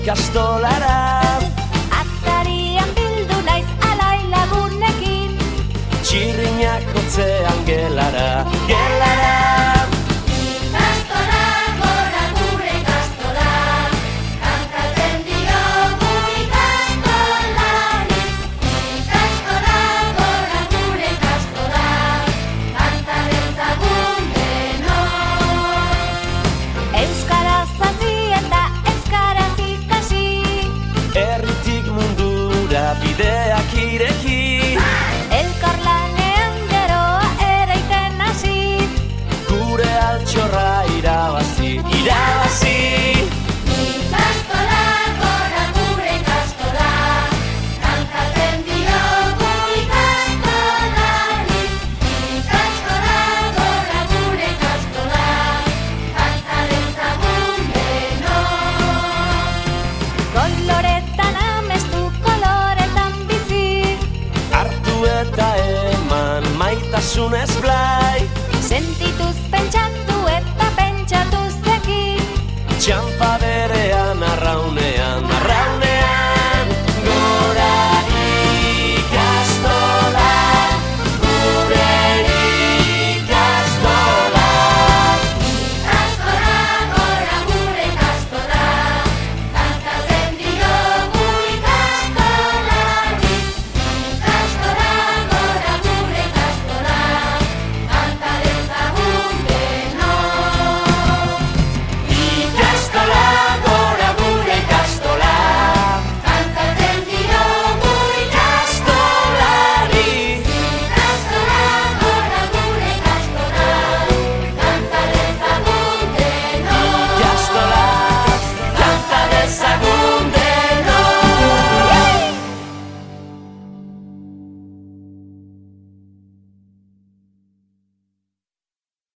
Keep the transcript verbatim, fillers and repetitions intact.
ikastolara. Atarian bildu naiz alai lagunekin, Txirrinak hotzean gelara, gelara. ikastola, gora gure ikastola, kantatzen diogu ikastolari. Ikastola, gora gure ikastola, kanta dezagun denok. Euskaraz hasi eta euskaraz ikasi, Herritik mundura bideak ireki. elkarlanean geroa ereiten hasi. Gure altxorra irabazi, irabazi. Ikastola, gora gure ikastola, kantatzen diogu ikastolari. Ikastola, gora gure ikastola, kanta dezagun denok. Koloretan amestu, koloretan bizi, Hartu eta eman maitasunez blai. sentituz pentsatu eta pentsatuz ekin. Txanpa